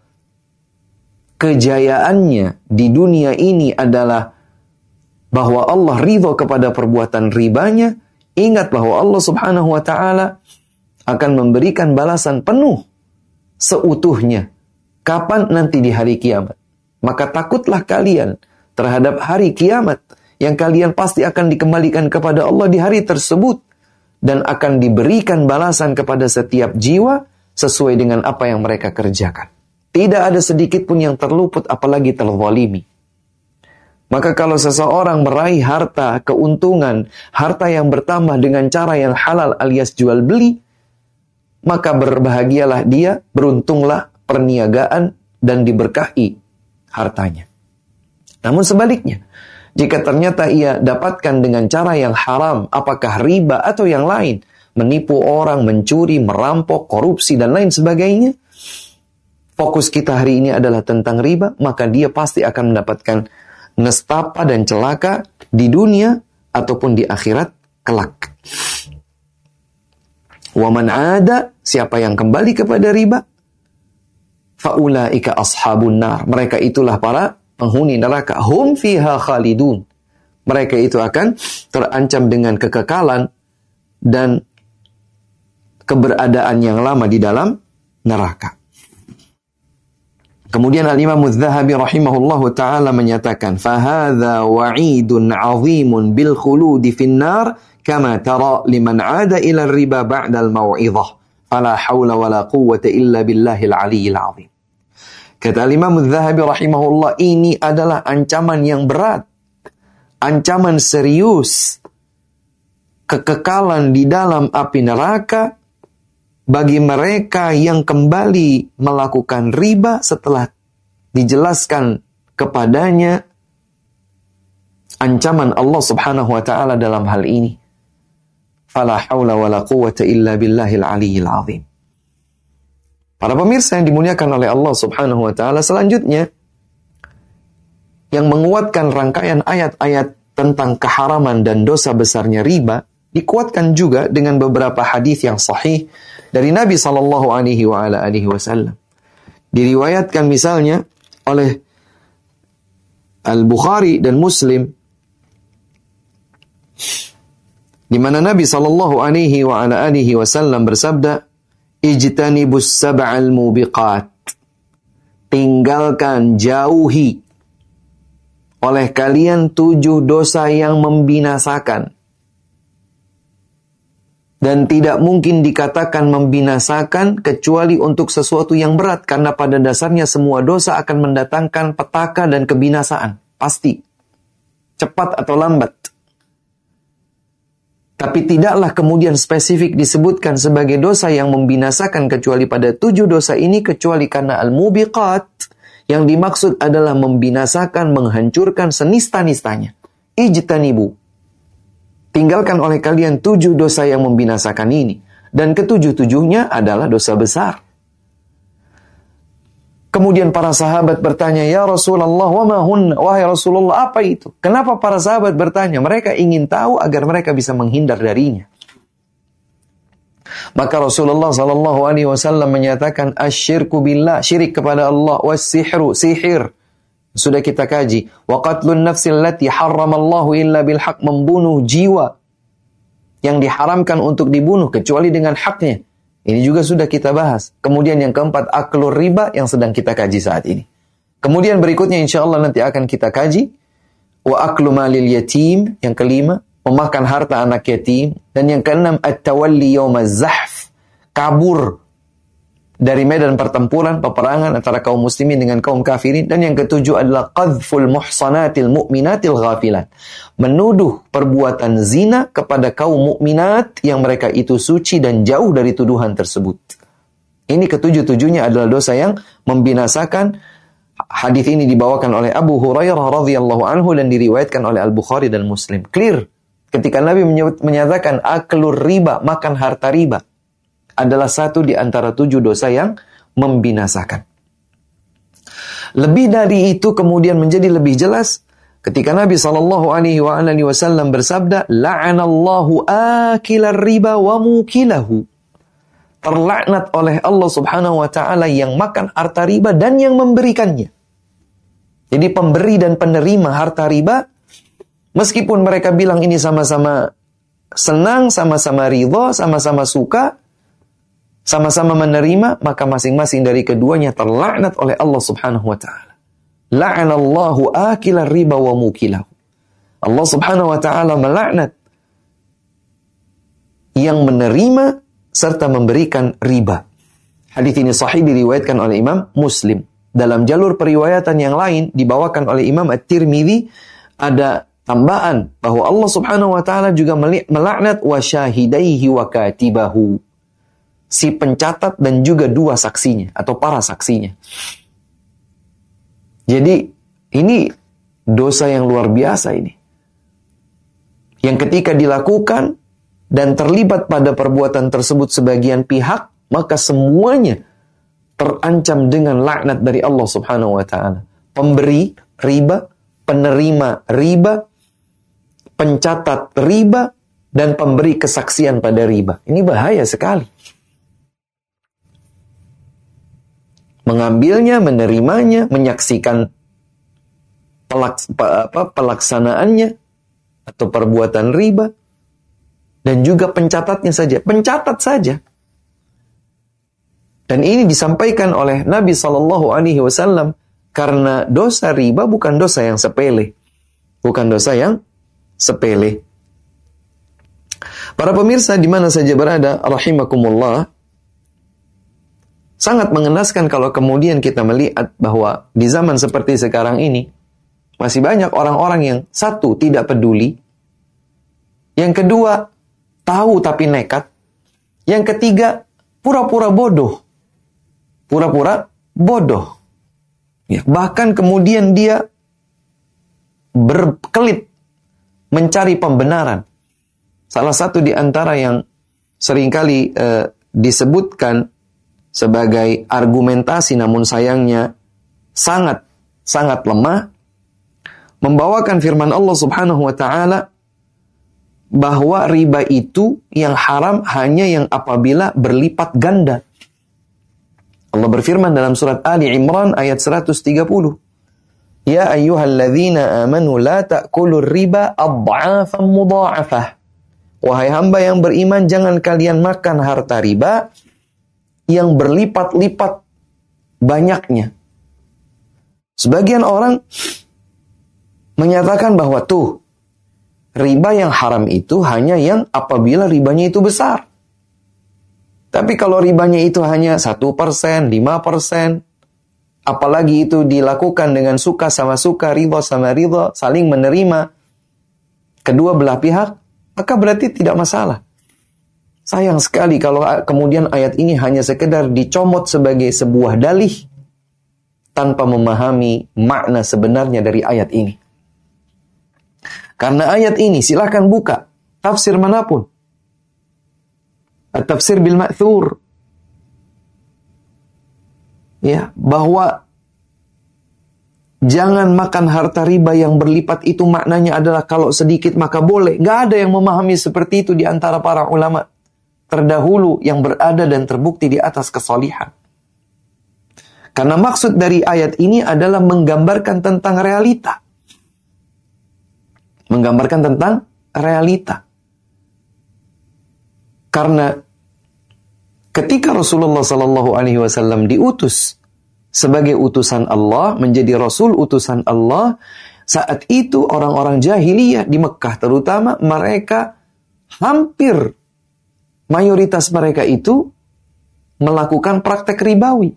kejayaannya di dunia ini adalah bahwa Allah ridho kepada perbuatan ribanya. Ingat bahwa Allah subhanahu wa ta'ala akan memberikan balasan penuh seutuhnya. Kapan? Nanti di hari kiamat. Maka takutlah kalian terhadap hari kiamat yang kalian pasti akan dikembalikan kepada Allah di hari tersebut dan akan diberikan balasan kepada setiap jiwa sesuai dengan apa yang mereka kerjakan. Tidak ada sedikit pun yang terluput, apalagi terzalimi. Maka kalau seseorang meraih harta, keuntungan, harta yang bertambah dengan cara yang halal alias jual beli, maka berbahagialah dia, beruntunglah perniagaan dan diberkahi hartanya. Namun sebaliknya, jika ternyata ia dapatkan dengan cara yang haram, apakah riba atau yang lain, menipu orang, mencuri, merampok, korupsi, dan lain sebagainya, fokus kita hari ini adalah tentang riba, maka dia pasti akan mendapatkan nestapa dan celaka di dunia ataupun di akhirat kelak. Wa man 'ada, siapa yang kembali kepada riba, faulaika ashabun nar, mereka itulah para penghuni neraka, hum fiha khalidun, mereka itu akan terancam dengan kekekalan dan keberadaan yang lama di dalam neraka. Kemudian Al-Imam Az-Zahabi rahimahullahu ta'ala menyatakan, fahadha wa'idun 'azimun bil khuludi finnar kama tara liman 'ada ila riba ba'da al-mau'izah fala haula wala quwwata illa billahil 'aliyyil 'azim. Kata Imam Az-Zahabi rahimahullah, ini adalah ancaman yang berat, ancaman serius, kekekalan di dalam api neraka bagi mereka yang kembali melakukan riba setelah dijelaskan kepadanya ancaman Allah subhanahu wa ta'ala dalam hal ini. Fala haula wala quwwata illa billahil 'aliyyil 'azim. Para pemirsa yang dimuliakan oleh Allah subhanahu wa ta'ala, selanjutnya yang menguatkan rangkaian ayat-ayat tentang keharaman dan dosa besarnya riba, dikuatkan juga dengan beberapa hadis yang sahih dari Nabi sallallahu alaihi wa ala alihi wasallam. Diriwayatkan misalnya oleh Al-Bukhari dan Muslim, di mana Nabi sallallahu alaihi wa ala alihi wasallam bersabda, ijtanibus sab'al mubiqat, tinggalkan, jauhi oleh kalian tujuh dosa yang membinasakan. Dan tidak mungkin dikatakan membinasakan kecuali untuk sesuatu yang berat, karena pada dasarnya semua dosa akan mendatangkan petaka dan kebinasaan, pasti, cepat atau lambat. Tapi tidaklah kemudian spesifik disebutkan sebagai dosa yang membinasakan kecuali pada tujuh dosa ini, kecuali karena al-mubiqat yang dimaksud adalah membinasakan, menghancurkan senista-nistanya. Ijtanibu, tinggalkan oleh kalian tujuh dosa yang membinasakan ini. Dan ketujuh-tujuhnya adalah dosa besar. Kemudian para sahabat bertanya, ya Rasulullah, wa ma hunna? Wahai Rasulullah, apa itu? Kenapa para sahabat bertanya? Mereka ingin tahu agar mereka bisa menghindar darinya. Maka Rasulullah sallallahu alaihi wasallam menyatakan, asyirku billah, syirik kepada Allah, was-sihru, sihir. Sudah kita kaji. Wa qatlun nafsil lati harramallahu illa bil haq, membunuh jiwa yang diharamkan untuk dibunuh kecuali dengan haknya. Ini juga sudah kita bahas. Kemudian yang keempat, aklur riba yang sedang kita kaji saat ini. Kemudian berikutnya insya Allah nanti akan kita kaji. Wa aklu malil yatim. Yang kelima, memakan harta anak yatim. Dan yang keenam, at-tawalli yawmaz zahf. Kabur dari medan pertempuran, peperangan antara kaum muslimin dengan kaum kafirin. Dan yang ketujuh adalah qadhful muhsanatil mu'minatil ghafilat. Menuduh perbuatan zina kepada kaum mukminat yang mereka itu suci dan jauh dari tuduhan tersebut. Ini ketujuh-tujuhnya adalah dosa yang membinasakan. Hadis ini dibawakan oleh Abu Hurairah radhiyallahu anhu dan diriwayatkan oleh Al-Bukhari dan Muslim. Clear. Ketika Nabi menyatakan aklur riba, makan harta riba, adalah satu di antara tujuh dosa yang membinasakan. Lebih dari itu kemudian menjadi lebih jelas ketika Nabi sallallahu alaihi wasallam bersabda, "La'anallahu akilar riba wa mukilahu." Terlaknat oleh Allah Subhanahu wa taala yang makan harta riba dan yang memberikannya. Jadi pemberi dan penerima harta riba, meskipun mereka bilang ini sama-sama senang, sama-sama ridha, sama-sama suka, sama-sama menerima, maka masing-masing dari keduanya terlaknat oleh Allah Subhanahu wa taala. La'anallahu akilar riba wa mukilahu. Allah Subhanahu wa taala melaknat yang menerima serta memberikan riba. Hadis ini sahih diriwayatkan oleh Imam Muslim. Dalam jalur periwayatan yang lain dibawakan oleh Imam At-Tirmidzi ada tambahan bahwa Allah Subhanahu wa taala juga melaknat wa syahidaihi wa katibahu. Si pencatat dan juga dua saksinya atau para saksinya. Jadi ini dosa yang luar biasa ini. Yang ketika dilakukan dan terlibat pada perbuatan tersebut sebagian pihak, maka semuanya terancam dengan laknat dari Allah Subhanahu wa taala. Pemberi riba, penerima riba, pencatat riba, dan pemberi kesaksian pada riba. Ini bahaya sekali. Mengambilnya, menerimanya, menyaksikan pelaks, apa, pelaksanaannya atau perbuatan riba, dan juga pencatatnya saja. Pencatat saja. Dan ini disampaikan oleh Nabi shallallahu alaihi wasallam karena dosa riba bukan dosa yang sepele. Bukan dosa yang sepele. Para pemirsa di mana saja berada, rahimakumullah, sangat mengenaskan kalau kemudian kita melihat bahwa di zaman seperti sekarang ini masih banyak orang-orang yang satu tidak peduli, yang kedua tahu tapi nekat, yang ketiga pura-pura bodoh, pura-pura bodoh. Ya, bahkan kemudian dia berkelit mencari pembenaran. Salah satu di antara yang seringkali eh, disebutkan sebagai argumentasi namun sayangnya sangat sangat lemah, membawakan firman Allah Subhanahu wa taala bahwa riba itu yang haram hanya yang apabila berlipat ganda. Allah berfirman dalam surat Ali Imran ayat seratus tiga puluh. Ya ayyuhalladzina amanu la ta'kulur riba adha'afan mudha'afah. Wahai hamba yang beriman, jangan kalian makan harta riba yang berlipat-lipat banyaknya. Sebagian orang menyatakan bahwa tuh, riba yang haram itu hanya yang apabila ribanya itu besar. Tapi kalau ribanya itu hanya satu persen, lima persen, apalagi itu dilakukan dengan suka sama suka, ridha sama ridha, saling menerima kedua belah pihak, maka berarti tidak masalah. Sayang sekali kalau kemudian ayat ini hanya sekedar dicomot sebagai sebuah dalih tanpa memahami makna sebenarnya dari ayat ini. Karena ayat ini silahkan buka tafsir manapun. At-tafsir bil ma'thur. Ya, bahwa jangan makan harta riba yang berlipat itu maknanya adalah kalau sedikit maka boleh. Gak ada yang memahami seperti itu di antara para ulama terdahulu yang berada dan terbukti di atas kesalihan. Karena maksud dari ayat ini adalah menggambarkan tentang realita. Menggambarkan tentang realita. Karena ketika Rasulullah sallallahu alaihi wasallam diutus sebagai utusan Allah, menjadi Rasul utusan Allah, saat itu orang-orang jahiliyah di Mekah terutama, mereka hampir mayoritas mereka itu melakukan praktek ribawi.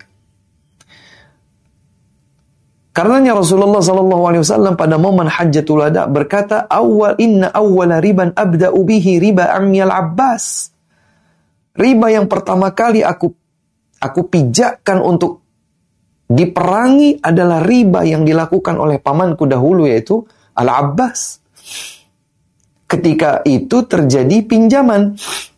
Karenanya Rasulullah sallallahu alaihi wasallam pada momen Hajjatul Wada berkata, "Awwal inna awwala riban abda'u bihi riba ammi al-Abbas." Riba yang pertama kali aku aku pijakkan untuk diperangi adalah riba yang dilakukan oleh pamanku dahulu, yaitu Al-Abbas. Ketika itu terjadi pinjaman.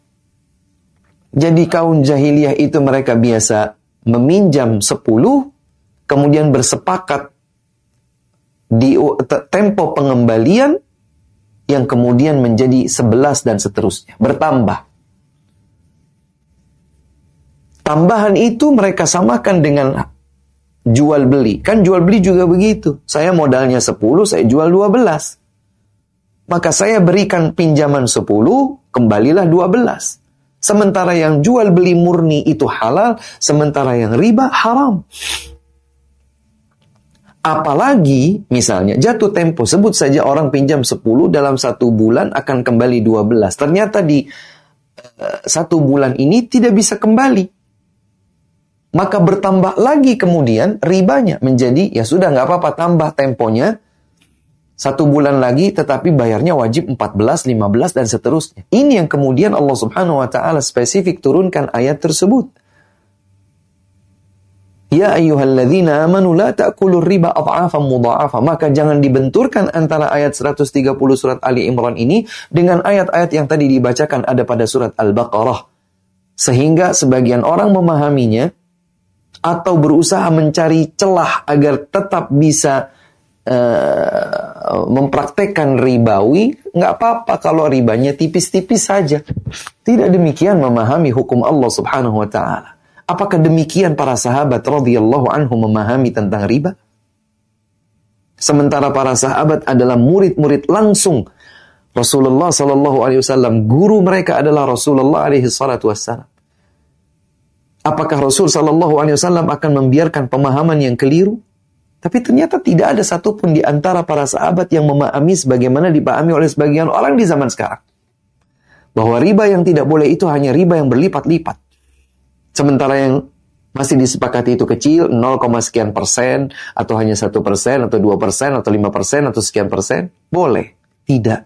Jadi kaum jahiliyah itu mereka biasa meminjam sepuluh, kemudian bersepakat di tempo pengembalian yang kemudian menjadi sebelas dan seterusnya, bertambah. Tambahan itu mereka samakan dengan jual beli. Kan jual beli juga begitu. Saya modalnya sepuluh, saya jual dua belas. Maka saya berikan pinjaman sepuluh, kembalilah dua belas. Sementara yang jual beli murni itu halal, sementara yang riba haram. Apalagi misalnya jatuh tempo, sebut saja orang pinjam sepuluh, dalam satu bulan akan kembali dua belas. Ternyata di uh, satu bulan ini tidak bisa kembali. Maka bertambah lagi kemudian ribanya menjadi, ya sudah nggak apa-apa, tambah temponya satu bulan lagi, tetapi bayarnya wajib empat belas, lima belas dan seterusnya. Ini yang kemudian Allah Subhanahu Wa Taala spesifik turunkan ayat tersebut. Ya ayyuhalladzina amanu la ta'kulur riba adha'afan mudha'afa. Maka jangan dibenturkan antara ayat seratus tiga puluh surat Ali Imran ini dengan ayat-ayat yang tadi dibacakan ada pada surat Al-Baqarah. Sehingga sebagian orang memahaminya atau berusaha mencari celah agar tetap bisa uh, mempraktekkan ribawi. Nggak apa-apa kalau ribanya tipis-tipis saja. Tidak demikian memahami hukum Allah Subhanahu Wa Taala. Apakah demikian para sahabat radhiyallahu anhum memahami tentang riba? Sementara para sahabat adalah murid-murid langsung Rasulullah sallallahu alaihi wasallam, guru mereka adalah Rasulullah alaihi salatu wassalam. Apakah Rasul sallallahu alaihi wasallam akan membiarkan pemahaman yang keliru? Tapi ternyata tidak ada satupun di antara para sahabat yang memahami sebagaimana dipahami oleh sebagian orang di zaman sekarang. Bahwa riba yang tidak boleh itu hanya riba yang berlipat-lipat. Sementara yang masih disepakati itu kecil, nol, sekian persen, atau hanya satu persen, atau dua persen, atau lima persen, atau sekian persen, boleh. Tidak.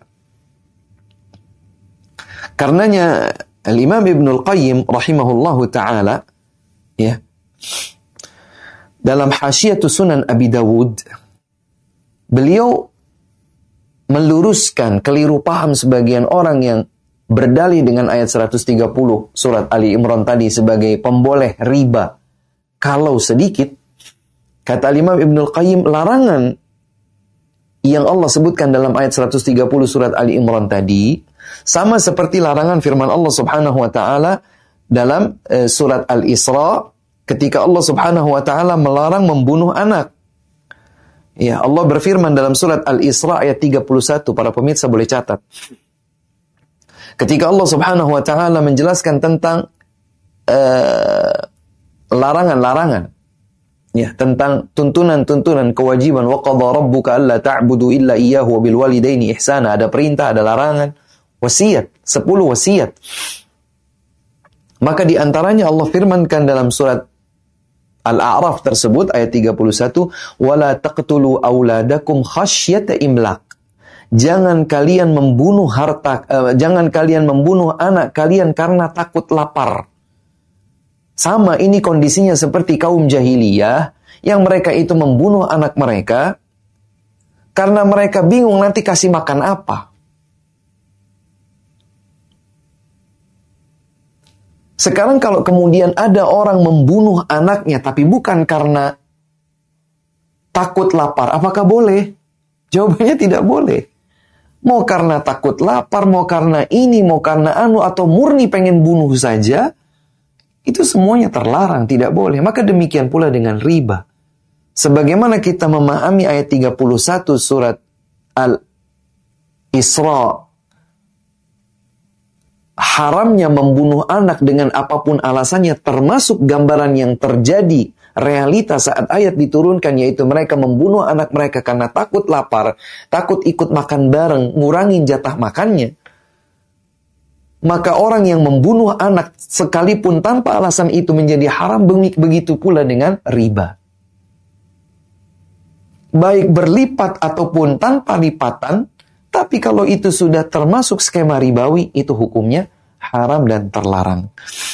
Karenanya Al-Imam Ibnul Qayyim rahimahullahu ta'ala, ya, dalam Hasyiatus Sunan Abi Dawud, beliau meluruskan keliru paham sebagian orang yang berdalih dengan ayat seratus tiga puluh surat Ali Imran tadi sebagai pemboleh riba kalau sedikit. Kata Imam Ibnul Qayyim, larangan yang Allah sebutkan dalam ayat seratus tiga puluh surat Ali Imran tadi sama seperti larangan firman Allah Subhanahu Wa Taala dalam uh, surat Al-Isra ketika Allah Subhanahu Wa Taala melarang membunuh anak. Ya, Allah berfirman dalam surat Al-Isra ayat tiga puluh satu, para pemirsa boleh catat. Ketika Allah Subhanahu Wa Taala menjelaskan tentang uh, larangan-larangan, ya, tentang tuntunan-tuntunan kewajiban, wa qadha rabbuka alla ta'budu illa iyyahu wa bil walidaini ihsana, ada perintah, ada larangan, wasiat, sepuluh wasiat. Maka di antaranya Allah firmankan dalam surat Al-A'raf tersebut ayat tiga puluh satu, wala taqtulu auladakum khasyata imlaq. Jangan kalian membunuh harta, uh, jangan kalian membunuh anak kalian karena takut lapar. Sama ini kondisinya seperti kaum jahiliyah yang mereka itu membunuh anak mereka karena mereka bingung nanti kasih makan apa. Sekarang kalau kemudian ada orang membunuh anaknya tapi bukan karena takut lapar, apakah boleh? Jawabannya tidak boleh. Mau karena takut lapar, mau karena ini, mau karena anu, atau murni pengen bunuh saja, itu semuanya terlarang, tidak boleh. Maka demikian pula dengan riba. Sebagaimana kita memahami ayat tiga puluh satu surat Al-Isra haramnya membunuh anak dengan apapun alasannya, termasuk gambaran yang terjadi realita saat ayat diturunkan, yaitu mereka membunuh anak mereka karena takut lapar, takut ikut makan bareng, ngurangin jatah makannya. Maka orang yang membunuh anak sekalipun tanpa alasan itu menjadi haram, begitu pula dengan riba. Baik berlipat ataupun tanpa lipatan, tapi kalau itu sudah termasuk skema ribawi, itu hukumnya haram dan terlarang.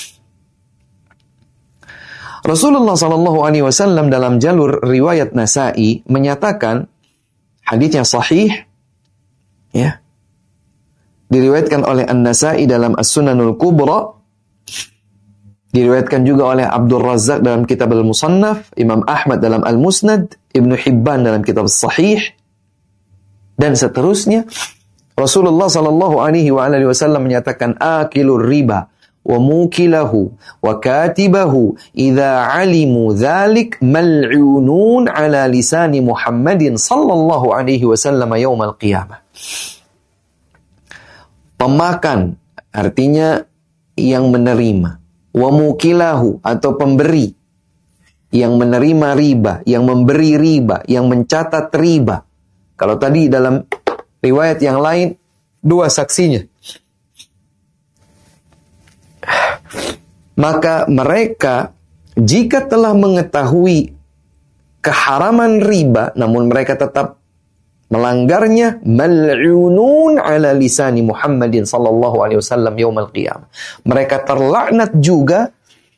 Rasulullah Shallallahu Alaihi Wasallam dalam jalur riwayat Nasa'i menyatakan, haditsnya sahih, ya, diriwayatkan oleh An-Nasa'i dalam As-Sunanul Kubra, diriwayatkan juga oleh Abdul Razzaq dalam Kitab Al-Musannaf, Imam Ahmad dalam Al-Musnad, Ibnu Hibban dalam Kitab Sahih, dan seterusnya. Rasulullah Shallallahu Alaihi Wasallam menyatakan, akilur riba wa mukilahu wa katibahu idza alimu dzalik mal'unun ala lisani Muhammadin sallallahu alaihi wasallam yaumal qiyamah. Pemakan artinya yang menerima, wa mukilahu atau pemberi yang menerima riba, yang memberi riba, yang mencatat riba. Kalau tadi dalam riwayat yang lain dua saksinya, maka mereka jika telah mengetahui keharaman riba namun mereka tetap melanggarnya, mal'unun ala lisani Muhammadin sallallahu alaihi wasallam yaumal qiyamah. Mereka terlaknat juga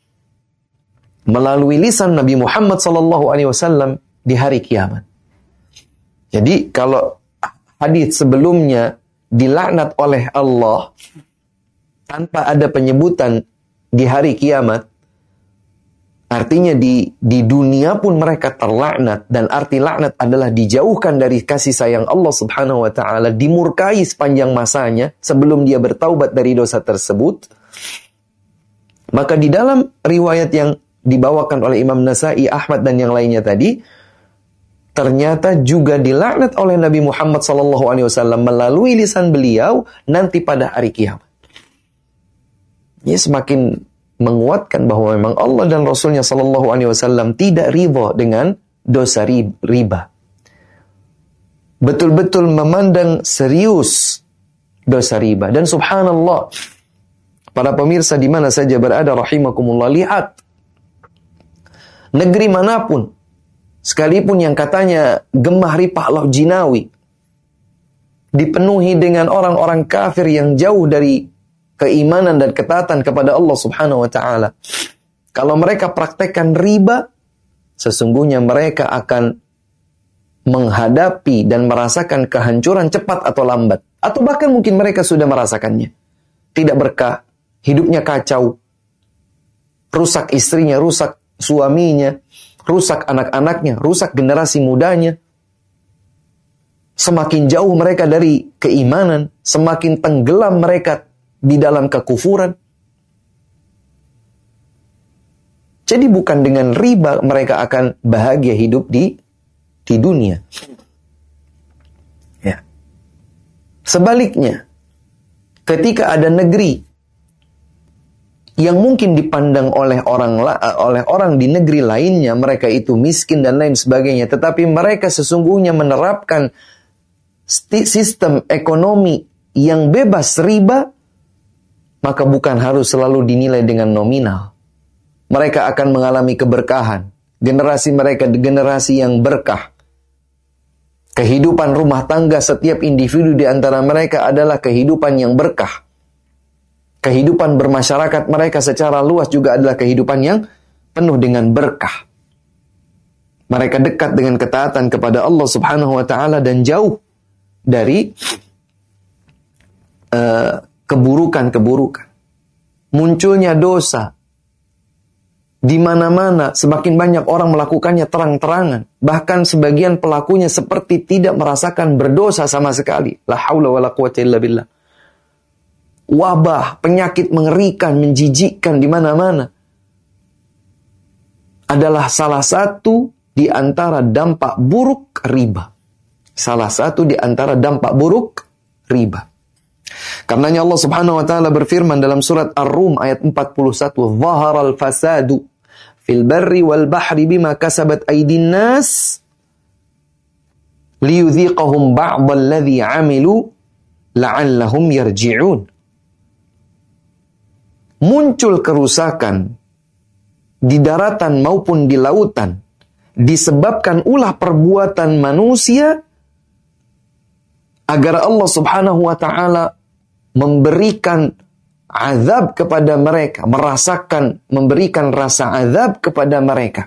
melalui lisan Nabi Muhammad sallallahu alaihi wasallam di hari kiamat. Jadi kalau hadis sebelumnya dilaknat oleh Allah tanpa ada penyebutan di hari kiamat, artinya di di dunia pun mereka terlaknat, dan arti laknat adalah dijauhkan dari kasih sayang Allah Subhanahu wa taala, dimurkai sepanjang masanya sebelum dia bertaubat dari dosa tersebut. Maka di dalam riwayat yang dibawakan oleh Imam Nasa'i, Ahmad dan yang lainnya tadi, ternyata juga dilaknat oleh Nabi Muhammad sallallahu alaihi wasallam melalui lisan beliau nanti pada hari kiamat. Ini semakin menguatkan bahwa memang Allah dan Rasulnya sallallahu alaihi wasallam tidak ridha dengan dosa riba. Betul-betul memandang serius dosa riba. Dan subhanallah, para pemirsa di mana saja berada rahimakumullah, lihat negeri manapun, sekalipun yang katanya gemah ripah Laut Jinawi, dipenuhi dengan orang-orang kafir yang jauh dari keimanan dan ketaatan kepada Allah Subhanahu wa taala. Kalau mereka praktekkan riba, sesungguhnya mereka akan menghadapi dan merasakan kehancuran cepat atau lambat. Atau bahkan mungkin mereka sudah merasakannya. Tidak berkah, hidupnya kacau, rusak istrinya, rusak suaminya, rusak anak-anaknya, rusak generasi mudanya. Semakin jauh mereka dari keimanan, semakin tenggelam mereka di dalam kekufuran. Jadi bukan dengan riba mereka akan bahagia hidup di di dunia. Ya. Sebaliknya, ketika ada negeri yang mungkin dipandang oleh orang oleh orang di negeri lainnya mereka itu miskin dan lain sebagainya, tetapi mereka sesungguhnya menerapkan sistem ekonomi yang bebas riba, maka bukan harus selalu dinilai dengan nominal. Mereka akan mengalami keberkahan. Generasi mereka generasi yang berkah. Kehidupan rumah tangga setiap individu di antara mereka adalah kehidupan yang berkah. Kehidupan bermasyarakat mereka secara luas juga adalah kehidupan yang penuh dengan berkah. Mereka dekat dengan ketaatan kepada Allah Subhanahu wa taala dan jauh dari uh, keburukan-keburukan. Munculnya dosa di mana-mana, semakin banyak orang melakukannya terang-terangan. Bahkan sebagian pelakunya seperti tidak merasakan berdosa sama sekali. La haula wala quwwata illa billah. Wabah, penyakit mengerikan, menjijikkan di mana-mana adalah salah satu di antara dampak buruk riba. Salah satu di antara dampak buruk riba. Karenanya Allah Subhanahu wa taala berfirman dalam surat Ar-Rum ayat empat puluh satu, "Dhaharal fasadu fil barri wal bahri bima kasabat aydin nas liyudhiqahum ba'dal ladzi 'amilu la'allahum yarji'un." Muncul kerusakan di daratan maupun di lautan disebabkan ulah perbuatan manusia agar Allah Subhanahu wa taala memberikan azab kepada mereka, merasakan, memberikan rasa azab kepada mereka.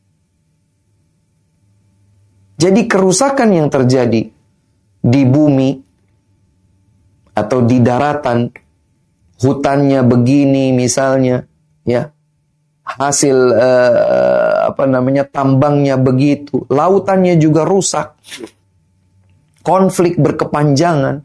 Jadi kerusakan yang terjadi di bumi atau di daratan, hutannya begini misalnya, ya, hasil uh, apa namanya tambangnya begitu, lautannya juga rusak, konflik berkepanjangan,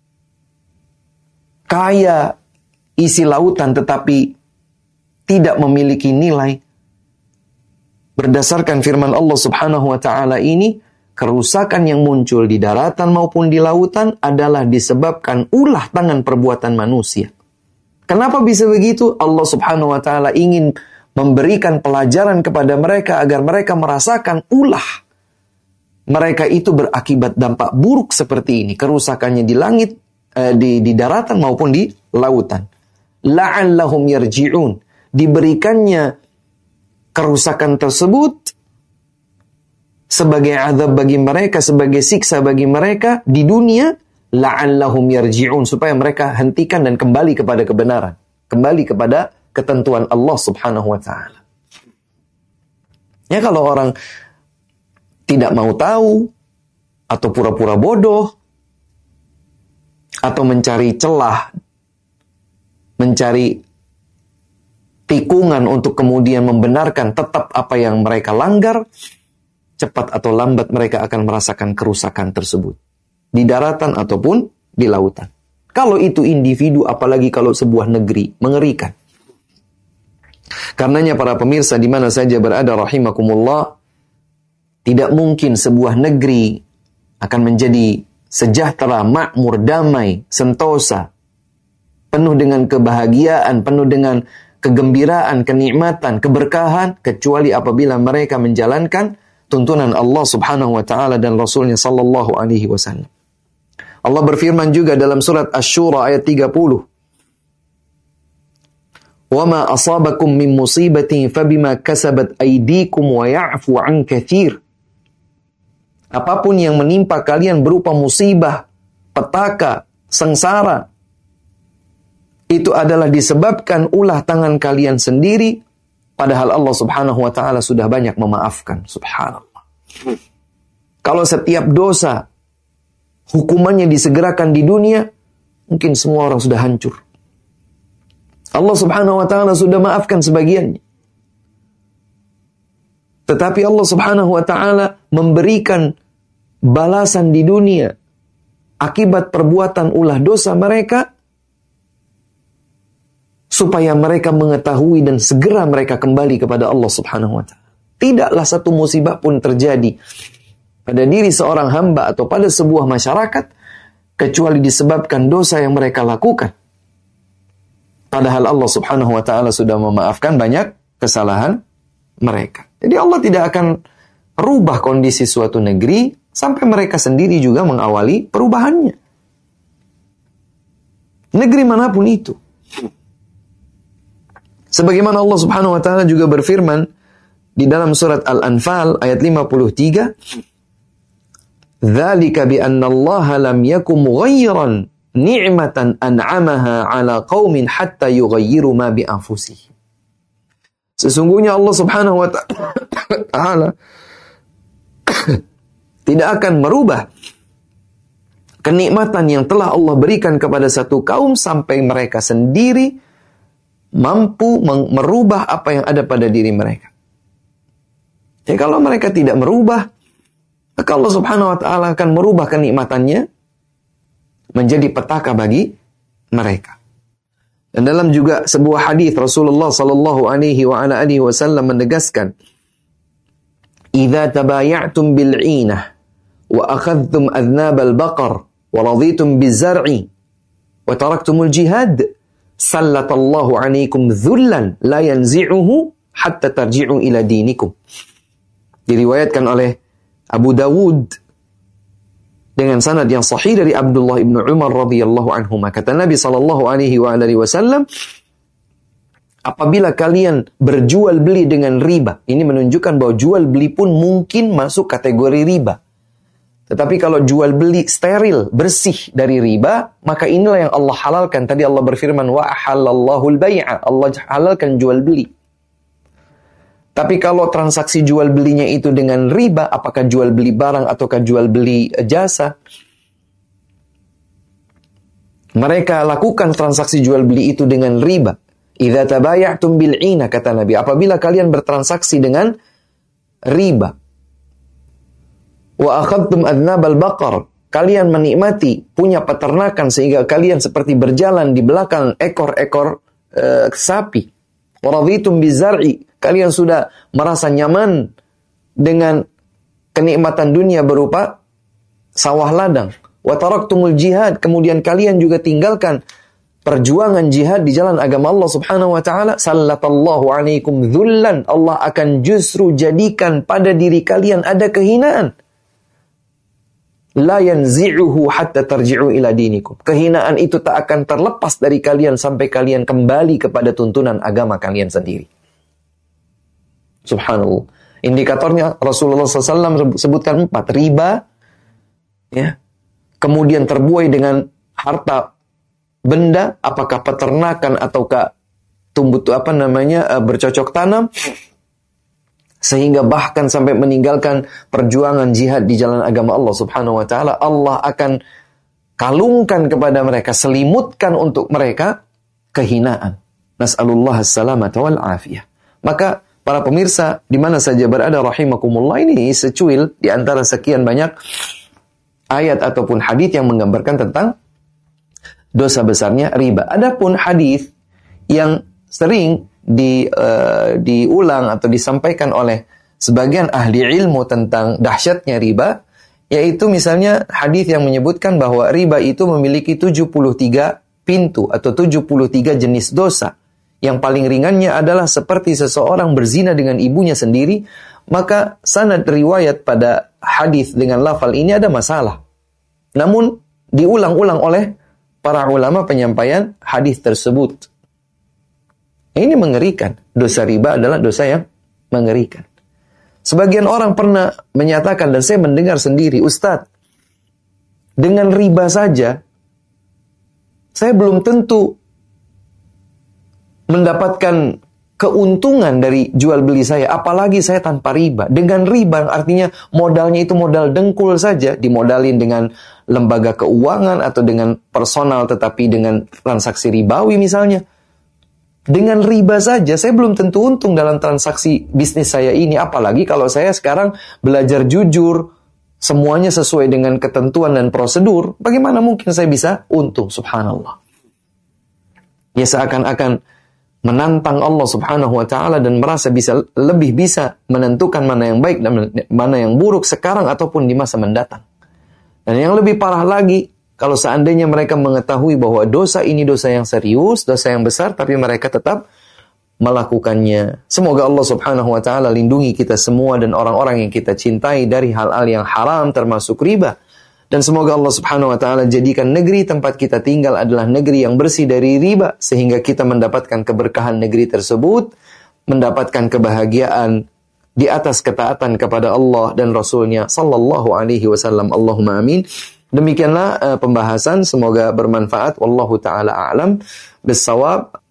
kaya isi lautan tetapi tidak memiliki nilai. Berdasarkan firman Allah Subhanahu wa taala ini, kerusakan yang muncul di daratan maupun di lautan adalah disebabkan ulah tangan perbuatan manusia. Kenapa bisa begitu? Allah Subhanahu wa taala ingin memberikan pelajaran kepada mereka agar mereka merasakan ulah mereka itu berakibat dampak buruk seperti ini, kerusakannya di langit, eh, di di daratan maupun di lautan. La'allahum yarji'un. Diberikannya kerusakan tersebut sebagai azab bagi mereka, sebagai siksa bagi mereka di dunia, la'allahum yarji'un, supaya mereka hentikan dan kembali kepada kebenaran, kembali kepada ketentuan Allah Subhanahu wa taala. Ya, kalau orang tidak mau tahu atau pura-pura bodoh atau mencari celah, mencari tikungan untuk kemudian membenarkan tetap apa yang mereka langgar, cepat atau lambat mereka akan merasakan kerusakan tersebut di daratan ataupun di lautan. Kalau itu individu, apalagi kalau sebuah negeri, mengerikan. Karenanya para pemirsa di mana saja berada rahimakumullah, tidak mungkin sebuah negeri akan menjadi sejahtera, makmur, damai, sentosa, penuh dengan kebahagiaan, penuh dengan kegembiraan, kenikmatan, keberkahan, kecuali apabila mereka menjalankan tuntunan Allah Subhanahu wa taala dan Rasulnya sallallahu alaihi wasallam. Allah berfirman juga dalam surat Asy-Syura ayat tiga puluh. "Wa ma asabakum min musibatin fabima kasabat aydikum wa ya'fu 'an katsir." Apapun yang menimpa kalian berupa musibah, petaka, sengsara, itu adalah disebabkan ulah tangan kalian sendiri, padahal Allah Subhanahu wa taala sudah banyak memaafkan. Subhanallah. Kalau setiap dosa hukumannya disegerakan di dunia, mungkin semua orang sudah hancur. Allah Subhanahu wa taala sudah maafkan sebagiannya. Tetapi Allah Subhanahu wa taala memberikan balasan di dunia akibat perbuatan ulah dosa mereka, supaya mereka mengetahui dan segera mereka kembali kepada Allah Subhanahu wa taala. Tidaklah satu musibah pun terjadi pada diri seorang hamba atau pada sebuah masyarakat kecuali disebabkan dosa yang mereka lakukan. Padahal Allah Subhanahu wa taala sudah memaafkan banyak kesalahan mereka. Jadi Allah tidak akan rubah kondisi suatu negeri sampai mereka sendiri juga mengawali perubahannya. Negeri manapun itu. Sebagaimana Allah Subhanahu wa taala juga berfirman di dalam surat Al-Anfal ayat lima puluh tiga, "Dzalika bi anna Allah lam yakum mughayyiran ni'matan an'amaha 'ala qaumin hatta yughayyiru ma bi anfusihim." Sesungguhnya Allah Subhanahu wa taala tidak akan merubah kenikmatan yang telah Allah berikan kepada satu kaum sampai mereka sendiri mampu merubah apa yang ada pada diri mereka. Ya, kalau mereka tidak merubah, maka Allah Subhanahu wa taala akan merubah kenikmatannya menjadi petaka bagi mereka. Dan dalam juga sebuah hadis Rasulullah sallallahu alaihi wa ala alihi wasallam menegaskan, "Idza tabaya'tum bil 'inah wa akhadhtum adnab al baqar wa raditum biz zar'i wa taraktumul jihad, sallatallahu alaikum dhullan la yanzi'uhu hatta tarji'u ila dinikum. Diriwayatkan oleh Abu Dawud dengan sanad yang sahih dari Abdullah ibn Umar radhiyallahu anhuma. Kata Nabi sallallahu alaihi wa alihi wasallam, apabila kalian berjual beli dengan riba, ini menunjukkan bahwa jual beli pun mungkin masuk kategori riba. Tetapi kalau jual beli steril, bersih dari riba, maka inilah yang Allah halalkan. Tadi Allah berfirman, wa ahallallahu al-bai'a, Allah halalkan jual beli. Tapi kalau transaksi jual belinya itu dengan riba, apakah jual beli barang ataukah jual beli jasa, mereka lakukan transaksi jual beli itu dengan riba. Idza tabaya'tum bil'ina, kata Nabi, apabila kalian bertransaksi dengan riba. Wa akhadtum adnabal baqar, kalian menikmati punya peternakan sehingga kalian seperti berjalan di belakang ekor-ekor uh, sapi. Wa raditum bizar'i, kalian sudah merasa nyaman dengan kenikmatan dunia berupa sawah ladang. Wa taraktumul jihad, kemudian kalian juga tinggalkan perjuangan jihad di jalan agama Allah Subhanahu wa taala. Sallatallahu alaikum dhullan, Allah akan justru jadikan pada diri kalian ada kehinaan. La yanzi'uhu hatta tarji'u ila dinikum. Kehinaan itu tak akan terlepas dari kalian sampai kalian kembali kepada tuntunan agama kalian sendiri. Subhanallah. Indikatornya Rasulullah shallallahu alaihi wasallam sebutkan empat. Riba, ya, kemudian terbuai dengan harta benda, apakah peternakan ataukah tumbuh apa namanya bercocok tanam, sehingga bahkan sampai meninggalkan perjuangan jihad di jalan agama Allah Subhanahu wa taala. Allah akan kalungkan kepada mereka, selimutkan untuk mereka kehinaan. Nas'alullah as-salamata wal afiyah. Maka para pemirsa di mana saja berada rahimakumullah, ini secuil di antara sekian banyak ayat ataupun hadis yang menggambarkan tentang dosa besarnya riba. Adapun hadis yang sering di uh, diulang atau disampaikan oleh sebagian ahli ilmu tentang dahsyatnya riba, yaitu misalnya hadis yang menyebutkan bahwa riba itu memiliki tujuh puluh tiga pintu atau tujuh puluh tiga jenis dosa. Yang paling ringannya adalah seperti seseorang berzina dengan ibunya sendiri, maka sanad riwayat pada hadis dengan lafal ini ada masalah. Namun diulang-ulang oleh para ulama penyampaian hadis tersebut. Ini mengerikan. Dosa riba adalah dosa yang mengerikan. Sebagian orang pernah menyatakan, dan saya mendengar sendiri, Ustadz, dengan riba saja saya belum tentu mendapatkan keuntungan dari jual beli saya, apalagi saya tanpa riba. Dengan riba artinya modalnya itu modal dengkul saja, dimodalin dengan lembaga keuangan atau dengan personal tetapi dengan transaksi ribawi misalnya. Dengan riba saja saya belum tentu untung dalam transaksi bisnis saya ini, apalagi kalau saya sekarang belajar jujur, semuanya sesuai dengan ketentuan dan prosedur, bagaimana mungkin saya bisa untung? Subhanallah. Ya, seakan-akan menantang Allah Subhanahu wa taala dan merasa bisa lebih bisa menentukan mana yang baik dan mana yang buruk sekarang ataupun di masa mendatang. Dan yang lebih parah lagi, kalau seandainya mereka mengetahui bahwa dosa ini dosa yang serius, dosa yang besar, tapi mereka tetap melakukannya. Semoga Allah Subhanahu wa taala lindungi kita semua dan orang-orang yang kita cintai dari hal-hal yang haram termasuk riba. Dan semoga Allah Subhanahu wa taala jadikan negeri tempat kita tinggal adalah negeri yang bersih dari riba, sehingga kita mendapatkan keberkahan negeri tersebut, mendapatkan kebahagiaan di atas ketaatan kepada Allah dan Rasul-Nya sallallahu alaihi wasallam. Allahumma amin. Demikianlah uh, pembahasan, semoga bermanfaat. Wallahu taala a'lam bissawab.